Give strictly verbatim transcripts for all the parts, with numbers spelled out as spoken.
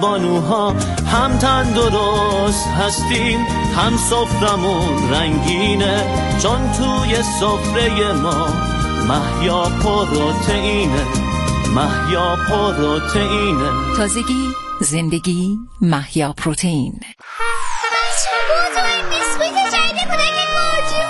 بانوها، هم تندرست هستیم هم سفرمون رنگینه، چون توی سفره ما مهیا پروتئینه، مهیا پروتئینه. تازگی، زندگی، مهیا پروتئین. بچه با تو این بیسکویت جدید کودک گرجی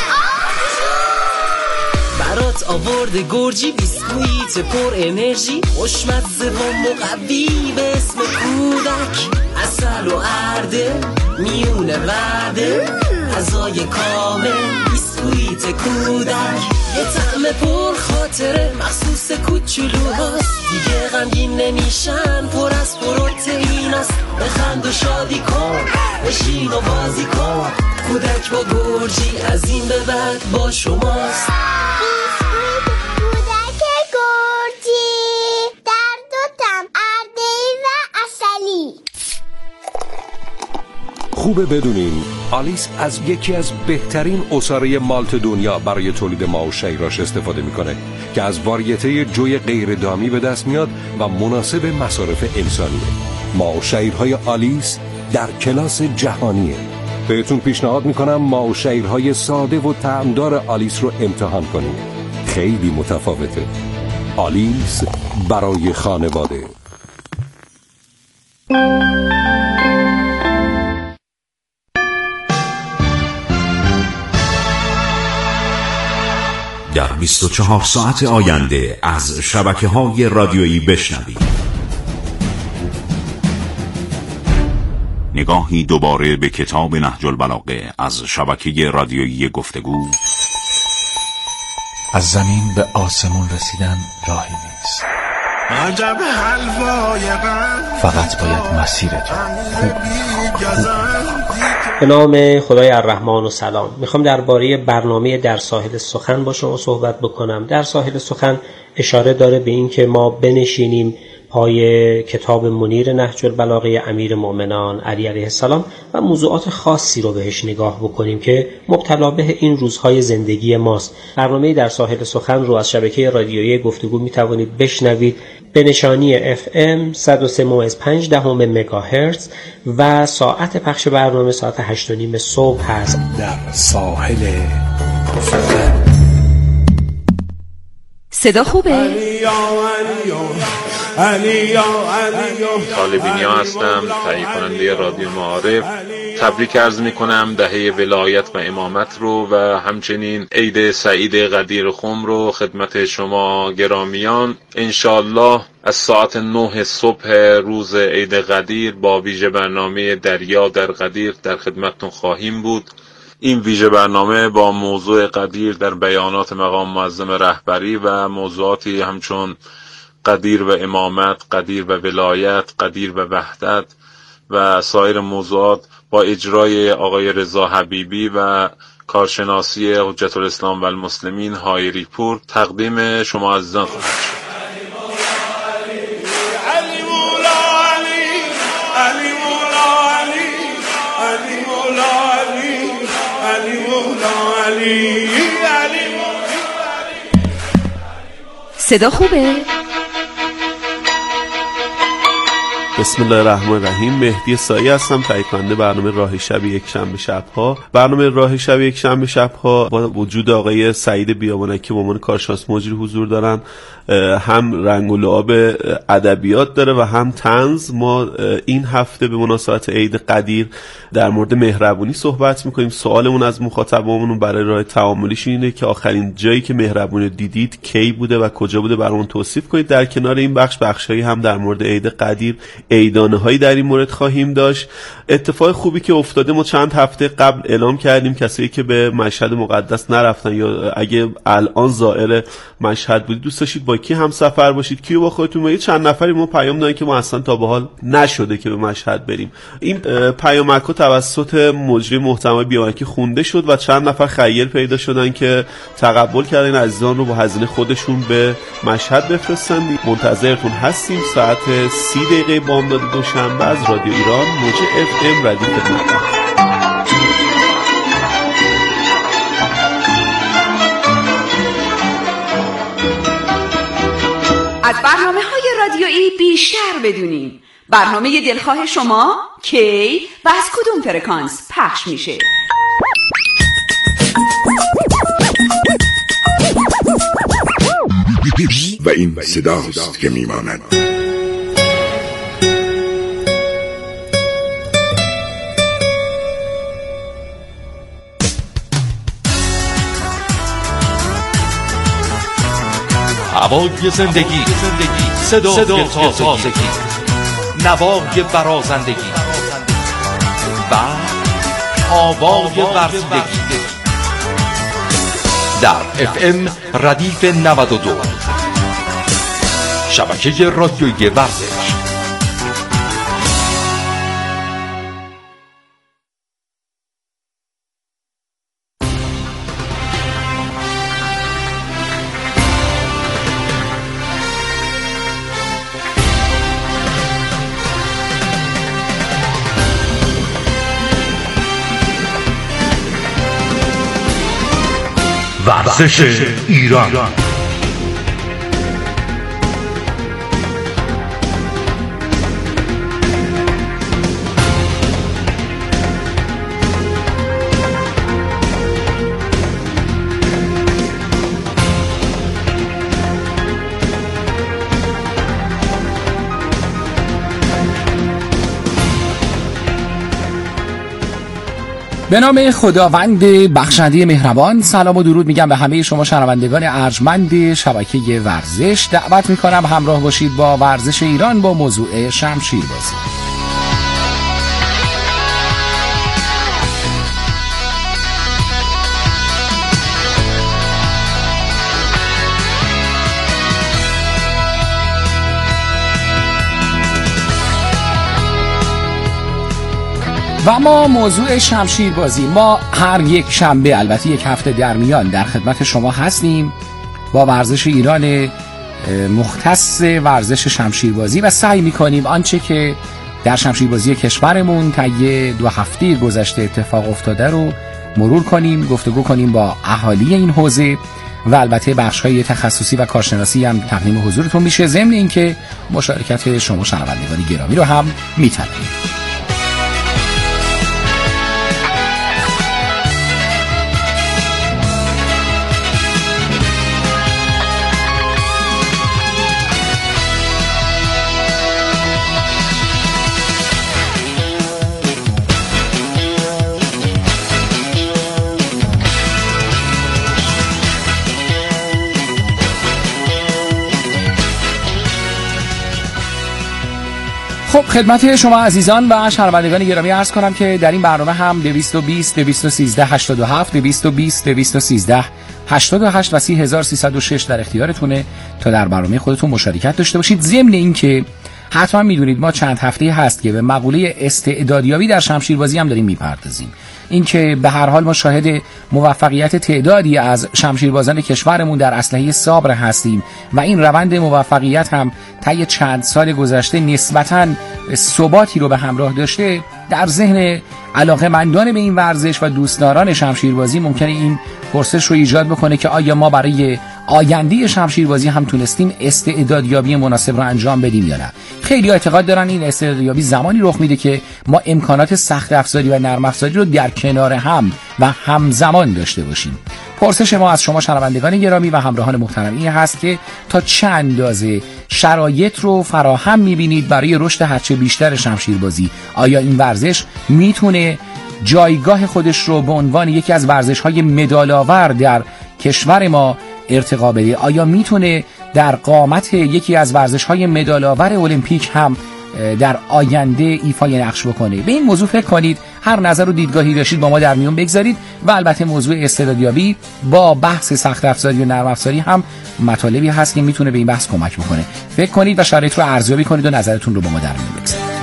برات آورده گرجی بیسکویت پر انرژی، خوشمزه و مقوی به اسم کودک، عسل و ارده میونه وعده، غذای کامل بیسکویت کودک، یه طعم پر خاطره مخصوص کوچولوهاست، دیگه غمگین نمیشن، پر از پروتئیناست، بخند و شادی کن، بشین و بازی کن، کودک با گرجی از این به بعد با شماست. خوبه بدونین آلیس از یکی از بهترین عصاره مالت دنیا برای تولید ماو شیراش استفاده میکنه که از واریته جوی غیر دامی به دست میاد و مناسب مصارف انسانیه. ماو شیرهای آلیس در کلاس جهانیه. بهتون پیشنهاد میکنم ماو شیرهای ساده و طعمدار آلیس رو امتحان کنید. خیلی متفاوته. آلیس برای خانواده. در بیست و چهار ساعت آینده از شبکه‌های رادیویی بشنوید. نگاهی دوباره به کتاب نهج البلاغه از شبکه رادیویی گفتگو. از زمین به آسمون رسیدن راهی نیست، عجب حلوای غم، فقط باید مسیرتو خوب به نام خدای الرحمن و سلام. میخوام درباره برنامه در ساحل سخن با شما صحبت بکنم. در ساحل سخن اشاره داره به این که ما بنشینیم پای کتاب منیر نهج البلاغه امیر مومنان علی علیه السلام و موضوعات خاصی رو بهش نگاه بکنیم که مبتلا به این روزهای زندگی ماست. برنامه در ساحل سخن رو از شبکه رادیویی گفتگو میتوانید بشنوید به نشانی اف ام صد و سه ممیز پنج دهم مگاهرتز و ساعت پخش برنامه ساعت هشت و نیم صبح هست. در ساحل سخن. صدا خوبه؟ طالبینیا هستم، تهیه کننده رادیو معارف. تبریک عرض می کنم دهه ولایت و امامت رو و همچنین عید سعید قدیر خم رو خدمت شما گرامیان. انشالله از ساعت نه صبح روز عید قدیر با ویژه برنامه دریا در قدیر در خدمتتون خواهیم بود. این ویژه برنامه با موضوع قدیر در بیانات مقام معظم رهبری و موضوعاتی همچون قدیر و امامت، قدیر و ولایت، قدیر و وحدت و سایر موضوعات با اجرای آقای رضا حبیبی و کارشناسی حجت الاسلام و المسلمین هایری پور تقدیم شما عزیزان خواهد شد. صدا خوبه؟ بسم الله الرحمن الرحیم. مهدی سایی هستم، تهیه کننده برنامه راه شب یک شنبه شب‌ها. برنامه راه شب یک شنبه شب‌ها با وجود آقای سعید بیابانکی به عنوان کارشناس مجری حضور دارن. هم رنگ و لعاب ادبیات داره و هم طنز. ما این هفته به مناسبت عید قدیر در مورد مهربونی صحبت میکنیم. سوالمون از مخاطبامون برای راه تعاملیش اینه که آخرین جایی که مهربونی دیدید کی بوده و کجا بوده برامون توصیف کنید. در کنار این بخش بخشایی هم در مورد عید قدیر عیدانه هایی در این مورد خواهیم داشت. اتفاق خوبی که افتاده، ما چند هفته قبل اعلام کردیم کسایی که به مشهد مقدس نرفتن یا اگه الان زائر مشهد بودید دوست داشتید با کی هم سفر باشید، کیو با خودتون برید. چند نفری ما پیام دادن که ما اصلا تا به حال نشده که به مشهد بریم. این پیامک‌ها توسط مجری محترم بیابانکی خونده شد و چند نفر خیر پیدا شدن که تقبل کردن عزیزان رو با هزینه خودشون به مشهد بفرستن. منتظرتون هستیم ساعت سی دقیقه بامداد دوشنبه از رادیو ایران موج اف ام ردیف خدمتتون. از برنامه‌های رادیویی بیشتر بدونیم. برنامه دلخواه شما کی و از کدوم فرکانس پخش میشه؟ و این صداست که میماند. هوای زندگی، صدای تازگی، نوای برازندگی و آوای ورزیدگی در اف ام ردیف نود و دو شبکه رادیویی ورزش. ورزش ایران. به نام خداوند بخشنده مهربان، سلام و درود میگم به همه شما شنوندگان ارجمند شبکه ورزش. دعوت میکنم همراه باشید با ورزش ایران با موضوع شمشیربازی. و ما موضوع شمشیربازی، ما هر یک شنبه، البته یک هفته در میان، در خدمت شما هستیم با ورزش ایران مختص ورزش شمشیربازی و سعی میکنیم آنچه که در شمشیربازی کشورمون طی دو هفته گذشته اتفاق افتاده رو مرور کنیم، گفتگو کنیم با اهالی این حوزه و البته بخش‌های تخصصی و کارشناسی هم تقدیم حضورتون میشه، ضمن اینکه مشارکت شما شنوندگان گرامی رو هم میطلبیم. خب خدمت شما عزیزان و شنوندگان گرامی عرض کنم که در این برنامه هم دویست و بیست دویست و سیزده هشتاد و هفت دویست و بیست دویست و سیزده هشتاد و هشت و سی هزار و سیصد و شش در اختیارتونه تا در برنامه خودتون مشارکت داشته باشید. ضمن اینکه حتما میدونید ما چند هفته هست که به مقوله استعدادیابی در شمشیربازی هم داریم میپردازیم. این که به هر حال ما شاهد موفقیت تعدادی از شمشیربازان کشورمون در اسلحه صابر هستیم و این روند موفقیت هم طی چند سال گذشته نسبتاً ثباتی رو به همراه داشته. در ذهن علاقه‌مندان به این ورزش و دوستداران شمشیربازی ممکنه این پرسش رو ایجاد بکنه که آیا ما برای آینده شمشیربازی هم تونستیم استعدادیابی مناسب رو انجام بدیم یا نه. خیلی اعتقاد دارن این استعدادیابی زمانی رخ میده که ما امکانات سخت افزاری و نرم افزاری رو در کنار هم و همزمان داشته باشیم. پرسش ما از شما شنوندگان گرامی و همراهان محترم این هست که تا چه اندازه شرایط رو فراهم میبینید برای رشد هرچه بیشتر شمشیربازی؟ آیا این ورزش میتونه جایگاه خودش رو به عنوان یکی از ورزش‌های مدال‌آور در کشور ما ارتقا بده؟ آیا میتونه در قامت یکی از ورزش‌های مدال‌آور المپیک هم در آینده ایفای نقش بکنه؟ به این موضوع فکر کنید، هر نظر و دیدگاهی داشتید با ما در میون بگذارید و البته موضوع استعدادیابی با بحث سخت افزاری و نرم افزاری هم مطالبی هست که میتونه به این بحث کمک بکنه. فکر کنید و شرایط رو ارزیابی کنید و نظرتون رو با ما در میون بگذارید.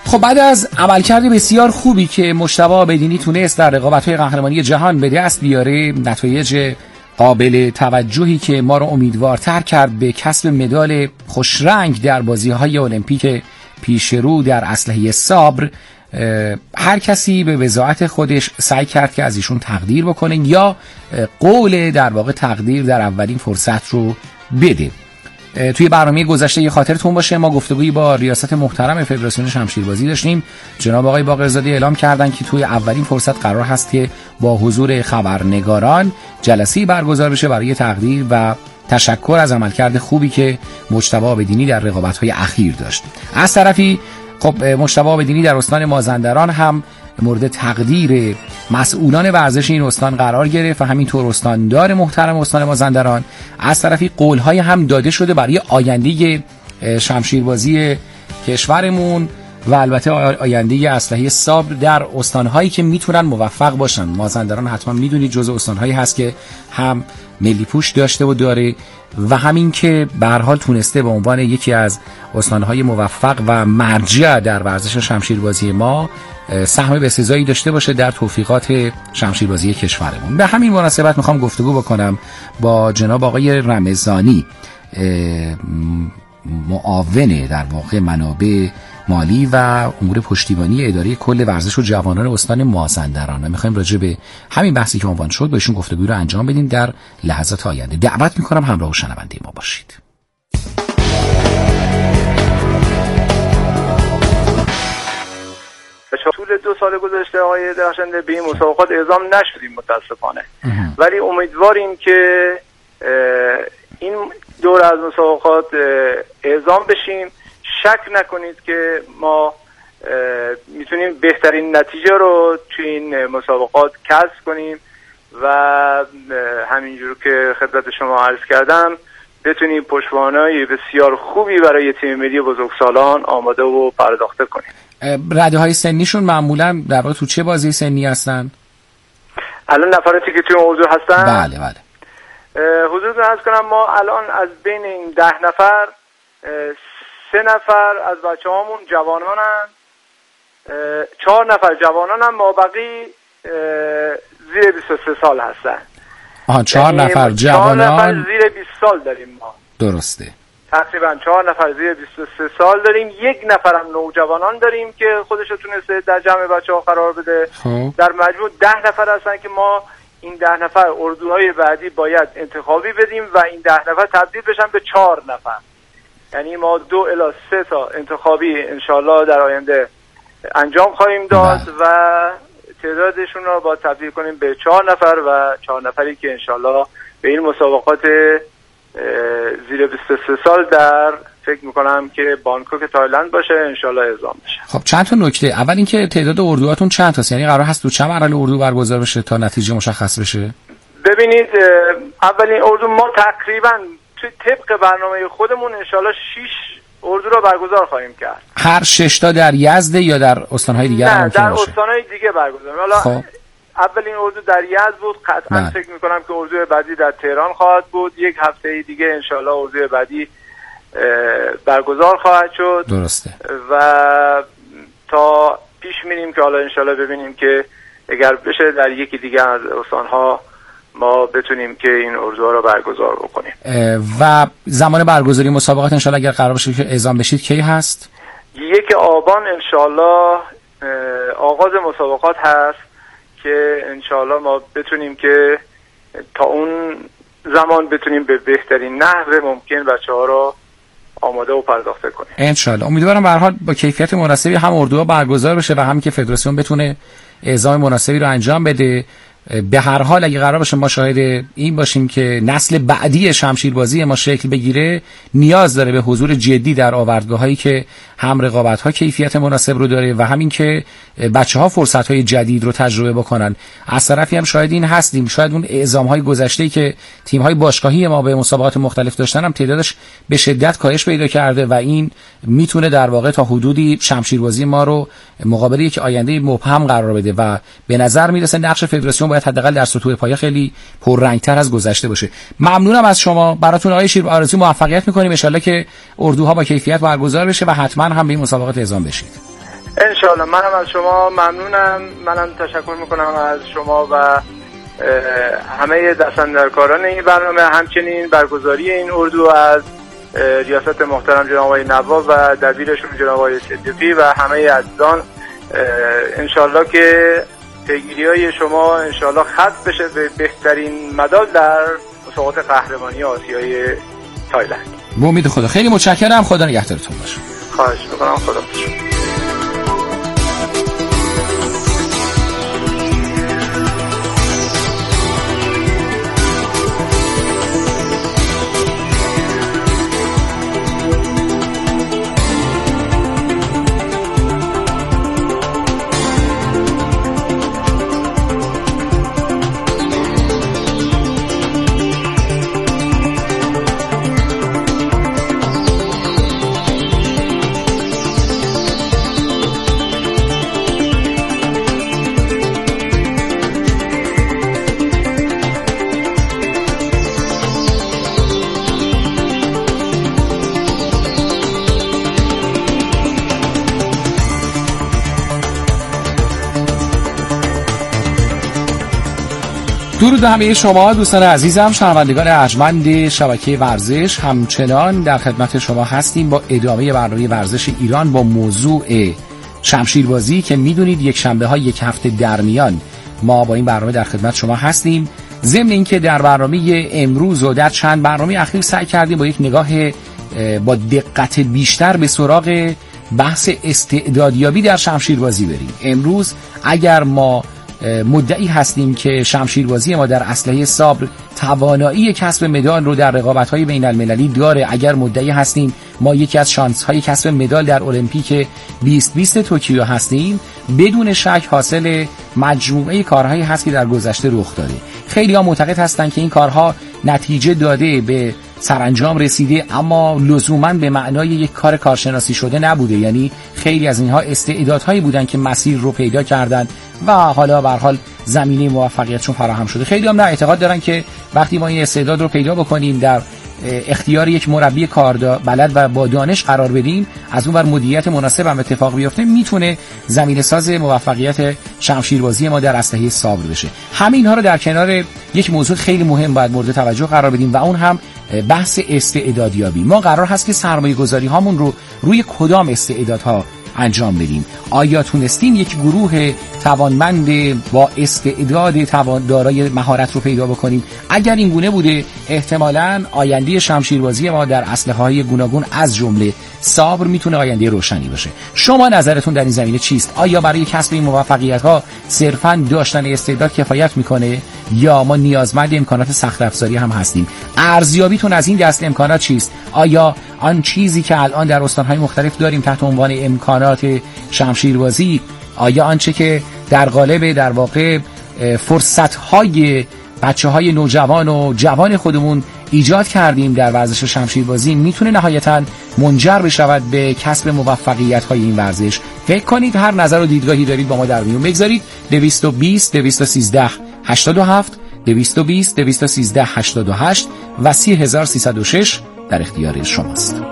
خب بعد از عملکرد بسیار خوبی که مجتبی بدینی تونست در رقابت‌های قهرمانی جهان به دست بیاره، نتایج قابل توجهی که ما رو امیدوارتر کرد به کسب مدال خوشرنگ در بازی‌های المپیک پیشرو در اسلحه صبر، هر کسی به وضاحت خودش سعی کرد که از ایشون تقدیر بکنه یا قول در واقع تقدیر در اولین فرصت رو بده. توی برنامه گذشته یه خاطرتون باشه ما گفتگویی با ریاست محترم فدراسیون شمشیربازی داشتیم. جناب آقای باقرزاده اعلام کردن که توی اولین فرصت قرار هست که با حضور خبرنگاران جلسه‌ای برگزار بشه برای تقدیر و تشکر از عملکرد خوبی که مجتبی بدینی در رقابت‌های اخیر داشت. از طرفی خب مجتبی بدینی در استان مازندران هم مورد تقدیر مسئولان ورزش این استان قرار گرفت و همینطور استاندار محترم استان مازندران. از طرفی قول‌های هم داده شده برای آینده شمشیربازی کشورمون و البته آینده اسلحه صبر در استان‌هایی که میتونن موفق باشن. مازندران حتما میدونید جزء استان‌هایی هست که هم ملی پوش داشته و داره و همین که به هر حال تونسته به عنوان یکی از استان‌های موفق و مرجع در ورزش شمشیربازی ما سهم بسزایی داشته باشه در توفیقات شمشیربازی کشورمون. به همین مناسبت میخوام گفتگو بکنم با جناب آقای رمضانی، معاون در واقع منابع مالی و امور پشتیبانی اداره کل ورزش و جوانان استان مازندران و میخوایم راجع به همین بحثی که عنوان شد با ایشون گفتگوی رو انجام بدیم در لحظات آینده. دعوت میکنم همراه و شنونده ما باشید. طول دو سال گذشته آقای درخشنده به این مسابقات اعزام نشدیم متاسفانه، ولی امیدواریم که این دور از مسابقات اعزام بشیم. شک نکنید که ما میتونیم بهترین نتیجه رو توی این مسابقات کسب کنیم و همینجور که خدمت شما عرض کردم بتونیم پشتوانه‌های بسیار خوبی برای تیم ملی بزرگسالان آماده و پرداخته کنیم. رده های سنیشون معمولا در واقع تو چه بازی سنی هستن؟ الان نفراتی که توی موضوع هستن؟ بله بله. حضورتون عرض کنم ما الان از بین این ده نفر سه نفر از بچه هامون جوانانن، چهار نفر جوانانن، ما بقی زیر بیست و سه سال هستن. آها چهار نفر جوانان، چهار نفر زیر بیست سال داریم ما. درسته. تقریبا چهار نفر زیر بیست و سه سال داریم، یک نفرم نوجوانان داریم که خودش رو تونسته در جمع بچه ها قرار بده. خوب. در مجموع ده نفر هستن که ما این ده نفر اردوهای بعدی باید انتخابی بدیم و این ده نفر تبدیل بشن به چهار نفر. یعنی ما دو الی سه تا انتخابی انشالله در آینده انجام خواهیم داد و تعدادشون رو با تبدیل کنیم به چهار نفر و چهار نفری که انشالله به این مسابقات زیر بیست و سه سال در فکر میکنم که بانکوک تایلند باشه انشالله اعزام بشه. خب چند تا نکته. اول اینکه تعداد اردوهاتون چند تاست؟ یعنی قرار هست تو چند مرحله اردو برگزار بشه تا نتیجه مشخص بشه؟ ببینید اولین اردو ما تقریبا طبق برنامه خودمون انشالله شش اردو رو برگزار خواهیم کرد. هر شش تا در یزد یا در استان‌های دیگه هم ممکنه باشه؟ نه در استان‌های دیگه برگزار. حالا خب. اولین اردو در یزد بود، قطعا بله. فکر می‌کنم که اردو بعدی در تهران خواهد بود. یک هفته دیگه انشالله اردو بعدی برگزار خواهد شد. درسته. و تا پیش میریم که حالا انشالله ببینیم که اگر بشه در یکی دیگه از استان‌ها ما بتونیم که این اردوها رو برگزار بکنیم. و زمان برگزاری مسابقات انشالله اگر قرار باشه که اعزام بشید کی هست؟ یک آبان انشالله آغاز مسابقات هست که انشالله ما بتونیم که تا اون زمان بتونیم به بهترین نحو ممکن بچه ها رو آماده و پرداخته کنیم انشالله. امیدوارم به هر حال با کیفیت مناسبی هم اردوها برگزار بشه و هم که فدراسیون بتونه اعزام مناسبی رو انجام بده. به هر حال اگه قرار باشه ما شاهد این باشیم که نسل بعدی شمشیربازی ما شکل بگیره نیاز داره به حضور جدی در آوردگاهایی که هم رقابت‌ها کیفیت مناسب رو داره و همین که بچه‌ها فرصت‌های جدید رو تجربه بکنن. از طرفی هم شاهد این هستیم شاید اون اعزام‌های گذشته‌ای که تیم‌های باشگاهی ما به مسابقات مختلف داشتن هم تعدادش به شدت کاهش پیدا کرده و این میتونه در واقع تا حدودی شمشیربازی ما رو مقابل یک آینده مبهم قرار بده و به نظر میرسه نقش فدراسیون باید حداقل در سطوح پایه خیلی پررنگ‌تر از گذشته باشه. ممنونم از شما. براتون آقای شیر آرزوی موفقیت می‌کنیم. ان شاءالله که اردوها با کیفیت برگزار بشه و حتما هم به این مسابقات اعزام بشید. انشالله. منم از شما ممنونم. منم تشکر میکنم از شما و همه دستاندرکاران این برنامه، همچنین برگزاری این اردو از ریاست محترم جناب آقای نواب و دبیرشون جناب آقای صدیقی و همه عزیزان. انشالله که پیگیری های شما انشالله ختم بشه به بهترین مدال در مسابقات قهرمانی آسیای تایلند. به امید خدا. خیلی متشکرم. خدا نگهدارتون باشه. خواهش میکنم. خدا باشه. درود همه شما دوستان عزیزم، شنوندگان ارجمند شبکه ورزش. همچنان در خدمت شما هستیم با ادامه برنامه ورزش ایران با موضوع شمشیربازی که میدونید یک شنبه ها یک هفته در میان ما با این برنامه در خدمت شما هستیم. ضمن اینکه در برنامه امروز و در چند برنامه اخیر سعی کردیم با یک نگاه با دقت بیشتر به سراغ بحث استعدادیابی در شمشیربازی بریم. امروز اگر ما مدعی هستیم که شمشیربازی ما در اسلحه صابر توانایی کسب مدال رو در رقابت‌های بین‌المللی داره، اگر مدعی هستیم ما یکی از شانس‌های کسب مدال در المپیک بیست بیست توکیو هستیم، بدون شک حاصل مجموعه کارهایی هست که در گذشته رخ داده. خیلی‌ها معتقد هستند که این کارها نتیجه داده، به سرانجام رسیده، اما لزوماً به معنای یک کار کارشناسی شده نبوده. یعنی خیلی از اینها استعدادهایی بودن که مسیر رو پیدا کردن و حالا به هر حال زمینه موفقیتشون فراهم شده. خیلی هم نه اعتقاد دارن که وقتی ما این استعداد رو پیدا بکنیم، در اختیار یک مربی کار بلد و با دانش قرار بدیم، از اون بر مدیریت مناسب هم اتفاق بیفته، میتونه زمینه ساز موفقیت شمشیربازی ما در اسلحه صابر بشه. همه اینها رو در کنار یک موضوع خیلی مهم باید مورد توجه قرار بدیم و اون هم بحث استعدادیابی. ما قرار هست که سرمایه گذاری هامون رو روی کدام استعدادها انجام بدیم؟ آیا تونستیم یک گروه توانمند با استعداد توان دارای مهارت رو پیدا بکنیم؟ اگر این گونه بوده، احتمالاً آینده شمشیربازی ما در اسلحه‌های گوناگون از جمله صابر میتونه آینده روشنی باشه. شما نظرتون در این زمینه چیست؟ آیا برای کسب این موفقیت‌ها صرفاً داشتن استعداد کفایت میکنه یا ما نیازمند امکانات سخت افزاری هم هستیم؟ ارزیابیتون از این دست امکانات چیست؟ آیا آن چیزی که الان در استان‌های مختلف داریم تحت عنوان امکانات شمشیربازی، آیا آنچه که در قالب در واقع فرصت‌های بچه‌های نوجوان و جوان خودمون ایجاد کردیم در ورزش شمشیربازی میتونه نهایتاً منجر بشود به کسب موفقیت‌های این ورزش؟ فکر کنید، هر نظر و دیدگاهی دارید با ما در میون بگذارید. دویست و بیست دویست و سیزده هشتاد و هفت دویست و بیست دویست و سیزده هشتاد و هشت و سی هزار و سیصد و شش در اختیار شماست.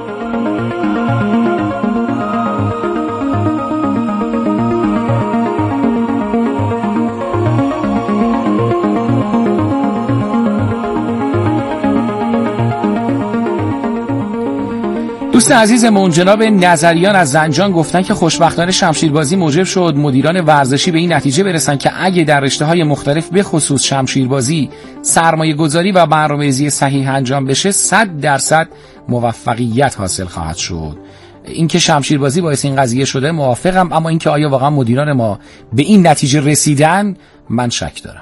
دوست عزیزمون جناب نظریان از زنجان گفتن که خوشبختانه شمشیربازی موجب شد مدیران ورزشی به این نتیجه برسن که اگه در رشته‌های مختلف به خصوص شمشیربازی سرمایه گذاری و برنامه‌ریزی صحیح انجام بشه، صد درصد موفقیت حاصل خواهد شد. اینکه شمشیربازی باعث این قضیه شده موافقم، اما اینکه آیا واقعا مدیران ما به این نتیجه رسیدن، من شک دارم.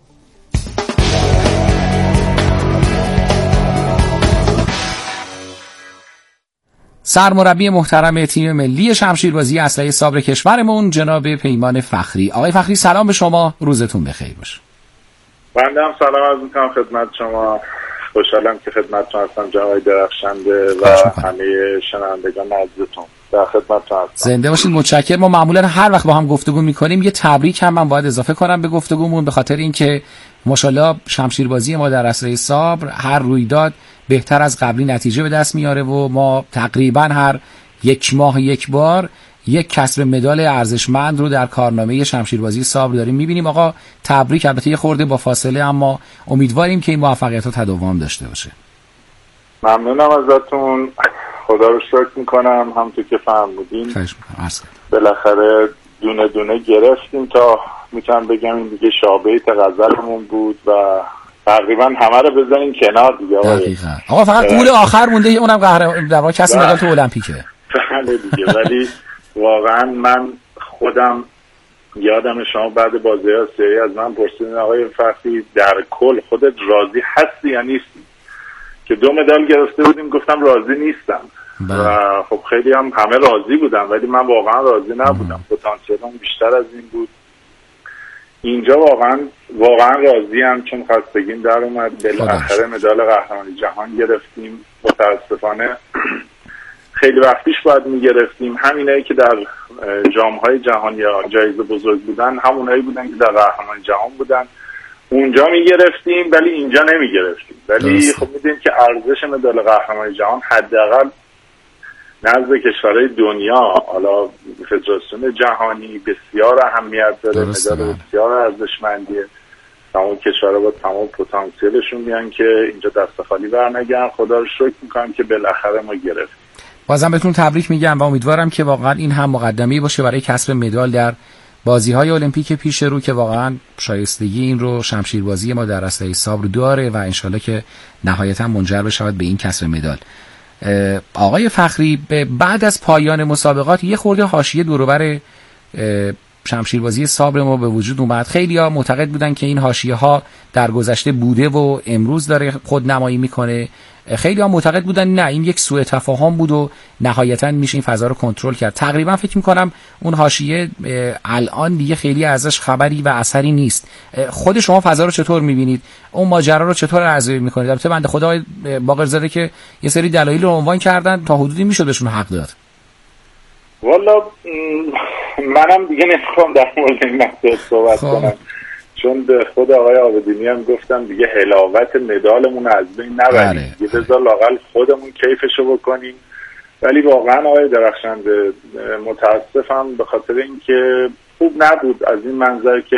سرمربی محترم تیم ملی شمشیربازی اسلحه صابر کشورمون جناب پیمان فخری. آقای فخری سلام به شما، روزتون بخیر باشه. بنده هم سلام عرض می‌کنم خدمت شما. خوشحالم که خدمتتون هستم جناب درخشنده و همه شنوندگان عزیزتون. در خدمتتون هستم. زنده باشید، متشکرم. ما معمولا هر وقت با هم گفتگو می‌کنیم یه تبریک هم من باید اضافه کنم به گفتگومون، به خاطر اینکه ماشاءالله شمشیربازی ما در اسلحه صابر هر رویداد بهتر از قبلی نتیجه به دست میاره و ما تقریبا هر یک ماه یک بار یک کسب مدال ارزشمند رو در کارنامه شمشیربازی صبر داریم میبینیم. آقا تبریک، البته یه خورده با فاصله، اما امیدواریم که این موفقیت ها تداوم داشته باشه. ممنونم ازتون، خدا رو شکر میکنم. همونطور که فرمودین بالاخره دونه دونه گرفتیم تا میتونم بگم این دیگه شابهیت غزلمون بود و تقریبا همه رو بزنیم کنار دیگه. دقیقاً. آقا فقط گول آخر مونده، اونم قهرمان در واقع کسی مدال تو المپیکه. بله دیگه. ولی واقعا من خودم یادم شما بعد بازی آسیایی از من پرسیدین آقای فخری در کل خودت راضی هستی یا نیستی؟ که دو مدال گرفته بودیم گفتم راضی نیستم. بله. و خب خیلی هم همه راضی بودن ولی من واقعا راضی نبودم. پتانسیلم بیشتر از این بود. اینجا واقعا واقعا راضی هم چون خستگیم در اومد. بالاخره مدال قهرمانی جهان گرفتیم. متاسفانه خیلی وقتیش باید میگرفتیم. همینایی که در جام‌های جهان یا جایزه بزرگ بودن همونایی بودن که در قهرمانی جهان بودن. اونجا میگرفتیم ولی اینجا نمیگرفتیم. ولی خب میدونیم که ارزش مدال قهرمانی جهان حداقل نزد کشورهای دنیا، حالا فدراسیون جهانی بسیار اهمیت داره. مدال بسیار ارزشمندیه. تمام کشورها با تمام پتانسیلشون میان که اینجا دست خالی برنگردن. خدا رو شکر میکنم که بالاخره ما گرفتیم. بازم بهتون تبریک میگم و امیدوارم که واقعا این هم مقدمه‌ای باشه برای کسب مدال در بازی‌های المپیک پیش رو که واقعا شایستگی این رو شمشیربازی ما در رسته صبر داره و انشالله که نهایتا منجر بشود به این کسب مدال. آقای فخری، بعد از پایان مسابقات یه خورده حاشیه دور و بر شمشیربازی صبر ما به وجود اومد. خیلی‌ها معتقد بودن که این حاشیه‌ها در گذشته بوده و امروز داره خودنمایی میکنه. خیلی ها معتقد بودن نه، این یک سوء تفاهم بود و نهایتا میشه این فضا رو کنترل کرد. تقریبا فکر میکنم اون حاشیه الان دیگه خیلی ازش خبری و اثری نیست. خود شما فضا رو چطور میبینید؟ اون ماجرا رو چطور ارزیابی میکنید؟ البته بنده خدا باقرزاده که یه سری دلایل رو عنوان کردن تا حدودی میشد بهشون حق داد. والا منم دیگه نمیخوام در مورد این مسئله صحبت کنم چون به خود آقای آبدینی هم گفتم دیگه حلاوت مدالمون از بین نبریم، دیگه بذار لااقل خودمون کیفشو بکنیم. ولی واقعا آقای درخشنده متاسفم به خاطر اینکه خوب نبود از این منظر که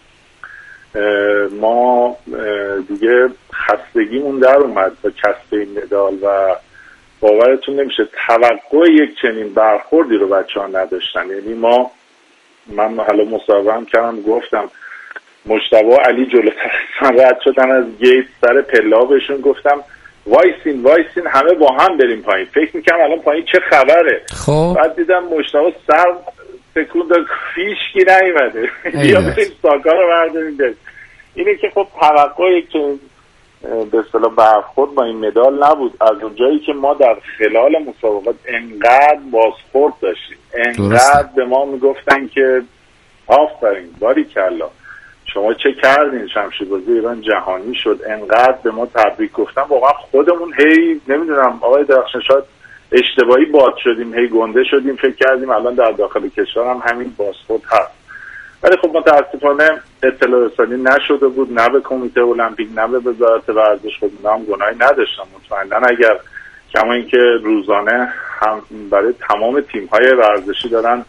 ما دیگه خستگیمون در اومد با کسب این مدال و باورتون نمیشه توقع یک چنین برخوردی رو بچه ها نداشتن. یعنی ما من حالا مسابقه هم کردم گفتم مجتبی علی جلوتر رد شدن از گیت سر پلا بهشون گفتم وایسین وایسین همه با هم بریم پایین. فکر میکنم الان پایین چه خبره. خب بعد دیدم مجتبی سر تکون داد فیشکی نیومده یا بریم ساکا رو برداریم بریم. اینه که خب توقع یک چنین به اصطلاح برخورد با این مدال نبود. از اونجایی که ما در خلال مسابقات انقدر بازخورد داشتیم، انقدر به ما میگفتن که آفرین باریکلا شما چه کردین، شمشیربازی ایران جهانی شد، انقدر به ما تبریک گفتن. واقعا خودمون هی نمیدونم آقای درخشان شاید اشتباهی باد شدیم، هی گنده شدیم، فکر کردیم الان در داخل کشور هم همین بازخورد هست. ولی خب متاسفانه اطلاع رسانی نشده بود، نه به کمیته المپیک نه به وزارت ورزش. خود اونا هم گناهی نداشتن مطمئنا، اگر کما اینکه روزانه هم برای تمام تیم‌های ورزشی دارن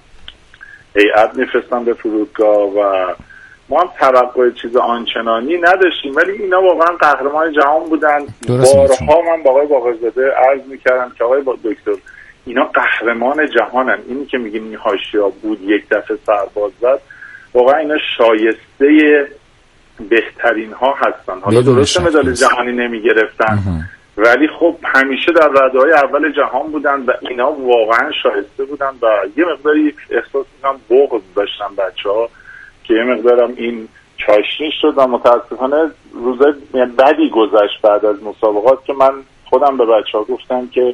هیئت میفرستن به فرودگاه و ما هم توقع چیز آنچنانی نداشتیم. ولی اینا واقعا قهرمان جهان بودن. بارها من با آقای باقرزاده عرض میکردم که آقای دکتر اینا قهرمان جهانن. اینی که میگیم این حاشیه‌ها بود یک دفعه سرباز زد، واقعا اینا شایسته بهترین ها هستن. حالا درسته مدال جهانی نمی گرفتن ولی خب همیشه در رده‌های اول جهان بودن و اینا واقعا شایسته بودن و یه مقداری احساس می‌کنم بغض داشتن بچه‌ها که یه مقدارم این چاشنی شد و متاسفانه روزای بدی گذشت بعد از مسابقات که من خودم به بچه‌ها گفتم که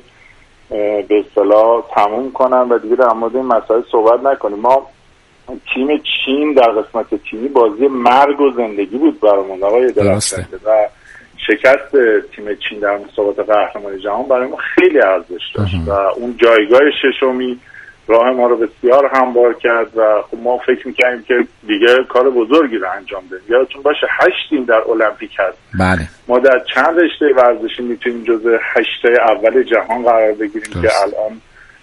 به اصطلاح تموم کنم و دیگه در مورد این مسائل صحبت نکنیم. ما تیم چین در قسمت تیمی بازی مرگ و زندگی بود برامون آقای درخشنده و شکست تیم چین در مسابقات قهرمانی جهان برای ما خیلی ارزش داشت و اون جایگاه ششمی راه ما رو بسیار هموار کرد و خب ما فکر می‌کردیم که دیگه کار بزرگی رو انجام بدیم. یادتون باشه هشت تیم در المپیک هست. بله. ما در چند رشته ورزشی میتونیم جزو هشت اول جهان قرار بگیریم درست. که الان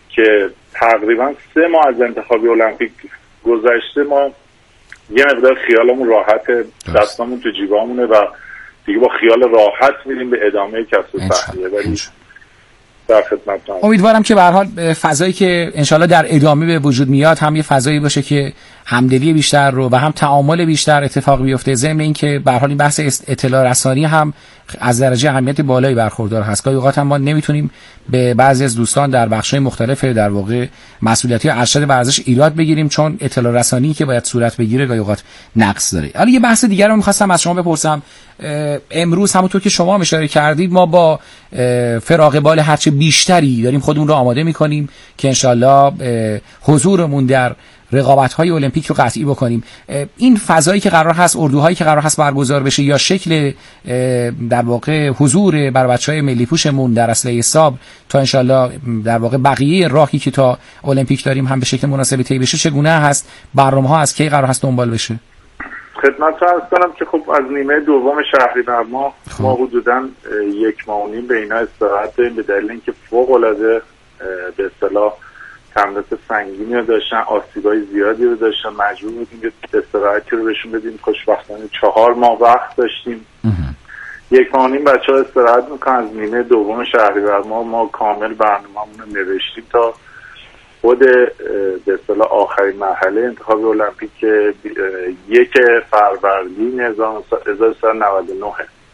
که تقریبا سه ماه از انتخابی المپیک گذشته ما یه مقدار خیالمون راحته، دستامون تو جیبامونه و دیگه با خیال راحت میریم به ادامه کسب فخریه. ولی در خدمتتون امیدوارم که به هر حال فضایی که انشالله در ادامه به وجود میاد هم یه فضایی باشه که همدلی بیشتر رو و هم تعامل بیشتر اتفاق بیفته. ضمن اینکه به هر حال این بحث اطلاع رسانی هم از درجه اهمیت بالایی برخوردار هست. گاهی اوقات هم ما نمیتونیم به بعضی از دوستان در بخش‌های مختلف در واقع مسئولیتی ارشد ورزش ایراد بگیریم، چون اطلاع رسانی که باید صورت بگیره گاهی اوقات نقص داره. حالا یه بحث دیگر رو می‌خواستم از شما بپرسم. امروز همونطور که شما هم اشاره کردید ما با فراغ بال هرچه بیشتری داریم خودمون رو آماده می‌کنیم که انشالله حضورمون در رقابت‌های المپیک رو قطعی بکنیم. این فضایی که قرار هست، اردوهایی که قرار هست برگزار بشه یا شکل در واقع حضور بر بچه‌های ملی پوشمون در اصل حساب تا انشالله در واقع بقیه راهی که تا المپیک داریم هم به شکل مناسبی طی بشه چگونه هست؟ برنامه‌ها از کی قرار هست دنبال بشه؟ خدمتتون عرض کنم که خب از نیمه دوم شهریور ما ما حدوداً یک ماه و نیم به اینا استراحت داریم به دلیل اینکه فوق‌العاده به اصطلاح تمرینات سنگینی رو داشتن، آسیبای زیادی رو داشتن، مجبور بودیم که استراحتی رو بهشون بدیم. خوشبختانه چهار ماه وقت داشتیم. یک ماه و نیم بچه‌ها استراحت میکنن. از نیمه دوم شهریور ما ما کامل برنامه‌مون رو نوشتیم تا خود به اصطلاح آخرین مرحله انتخاب المپیک که یک فروردین هزار و سیصد و نود و نه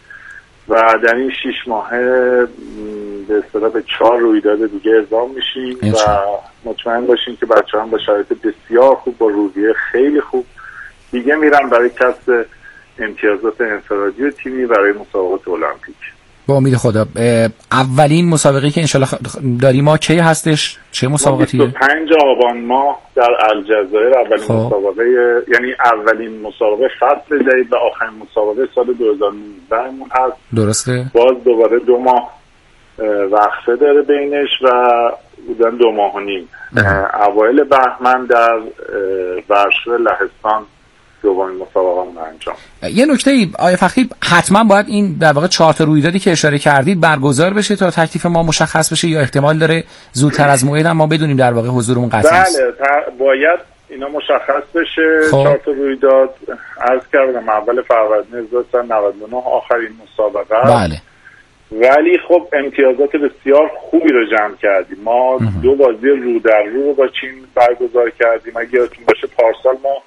و در این شش ماهه به اصطلاح به چهار رویداد دیگه اعزام میشیم و مطمئن باشیم که بچه‌ها هم با شرایط بسیار خوب با روحیه خیلی خوب دیگه میرن برای کسب امتیازات انفرادی و تیمی برای مسابقات المپیک. با امید خدا. اولین مسابقه که انشالله داریم ما کی هستش؟ چه مسابقاتی؟ بیست و پنج آبان ماه در الجزایر اولین خب. مسابقه، یعنی اولین مسابقه فصل جدید و آخرین مسابقه سال دو هزار و نوزده مون هست. درسته. باز دوباره دو ماه وقفه داره بینش و بودن دو ماه و نیم. اوایل بهمن در ورشو لهستان دومین مسابقه انجام. یه نکته ای آقای فخری، حتما باید این در واقع چهار تا رویدادی که اشاره کردید برگزار بشه تا تکلیف ما مشخص بشه یا احتمال داره زودتر از موعد هم ما بدونیم در واقع حضورمون قطعی است؟ بله باید اینا مشخص بشه. چهار تا رویداد عرض کردم اول فروردین هزار و سیصد و نود و نه آخرین مسابقه. بله. ولی خب امتیازات بسیار خوبی رو جمع کردیم. ما اه. دو بازی رو در رو با چین برگزار کردیم. اگه یادتون باشه پارسال ما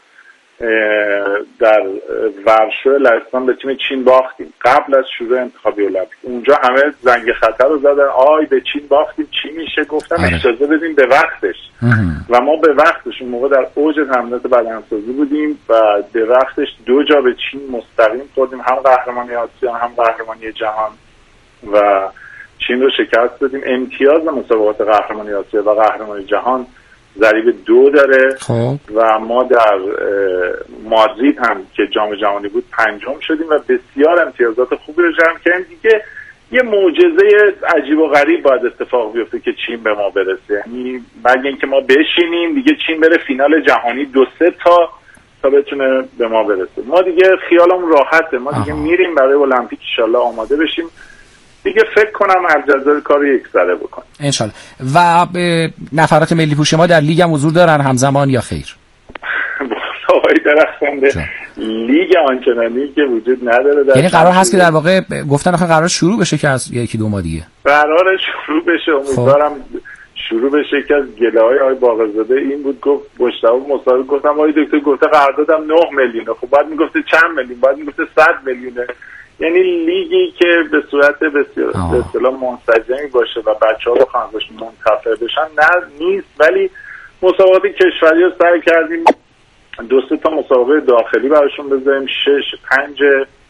در ورشو لهستان به تیم چین باختیم قبل از شروع انتخابی المپیک. اونجا همه زنگ خطر رو زدن، آی به چین باختیم چی میشه؟ گفتم اجازه بدیم به وقتش. و ما به وقتش اون موقع در اوج تمرینات بدنسازی بودیم و به وقتش دو جا به چین مستقیم خوردیم، هم قهرمانی آسیا هم قهرمانی جهان و چین رو شکست دادیم. امتیاز مسابقات قهرمانی آسیا و قهرمانی جهان ضریب دو داره. خب. و ما در مادرید هم که جام جهانی بود پنجم شدیم و بسیار امتیازات خوبی رو جمع کردیم. دیگه یه معجزه عجیب و غریب باید اتفاق بیفته که چین به ما برسه، یعنی مگه اینکه ما بشینیم دیگه چین بره فینال جهانی دو سه تا تا بتونه به ما برسه. ما دیگه خیالمون راحته، ما دیگه آها. میریم برای المپیک ان شاءالله آماده بشیم دیگه. فکر کنم الجزایر کار یک سره بکنه انشالله. و نفرات ملی پوش ما در لیگ هم حضور دارن همزمان یا خیر؟ آقای درخشنده لیگ آنچنانی که وجود نداره. یعنی قرار هست که در واقع گفتن آخه قرار شروع بشه که از یکی دو ماه دیگه قرار شروع بشه. امیدوارم شروع بشه. که از گله‌های آقای باقرزاده این بود، گفت مشتاق مصاحبه گفتم آقای دکتر گفته قراردادم نه میلیونه، خب بعد میگفته چند میلیون، بعد میگفته صد میلیونه. یعنی لیگی که به صورت بسیار به اصطلاح منسجمی باشه و بچه‌ها بخوان باش منتفع بشن نه نیست. ولی مسابقات کشوری رو سعی کردیم دو سه تا مسابقه داخلی براشون بذاریم. شش پنج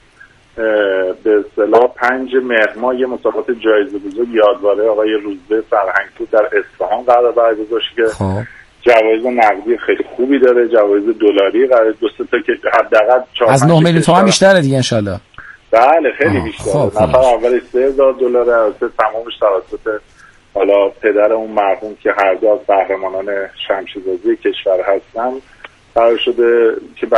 به اصطلاح پنج مهر ماه یه مسابقات جایزه بزرگ یادواره آقای روزبه فرهنگپور در اصفهان قرار برگزار شه که جوایز نقدی خیلی خوبی داره، جوایز دلاری قرار دو سه تا که حداقل از نه میلیون تومان بیشتره دیگه ان شاء الله. بله خیلی بیشتره. نفر اولش سه هزار دلاره، البته تمامش توسط حالا پدر اون مرحوم که هر دو از قهرمانان شمشیربازی کشور هستن قرار شده که